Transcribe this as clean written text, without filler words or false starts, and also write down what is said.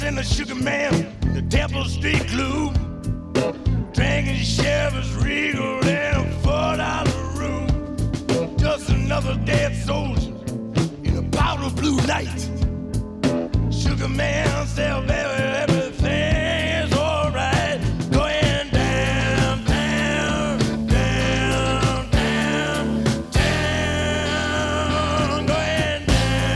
and the sugar man, the Temple Street Club, drinking Chevys Regal and a $4 room. Just another dead soldier in a powder blue night. Sugar man, sell